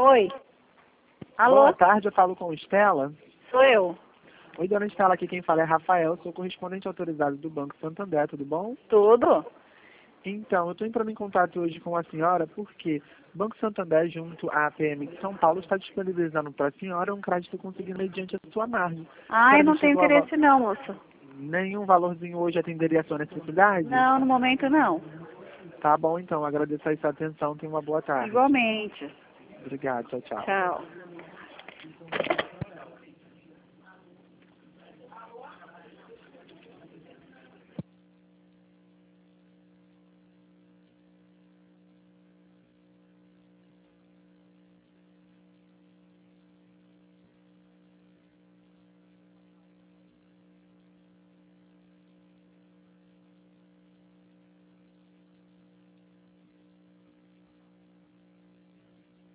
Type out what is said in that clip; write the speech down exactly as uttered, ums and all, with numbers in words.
Oi. Alô? Boa tarde, eu falo com Estela. Sou eu. Oi, dona Estela, aqui quem fala é Rafael, sou correspondente autorizado do Banco Santander, tudo bom? Tudo? Então, eu estou entrando em contato hoje com a senhora porque o Banco Santander, junto à A P M de São Paulo, está disponibilizando para a senhora um crédito conseguido mediante a sua margem. Ai, A senhora não me tenho chegou a va- interesse não, moço. Nenhum valorzinho hoje atenderia a sua necessidade? Não, no momento não. Tá bom, então, agradeço aí sua atenção, tenha uma boa tarde. Igualmente. Obrigado, tchau, tchau. Tchau.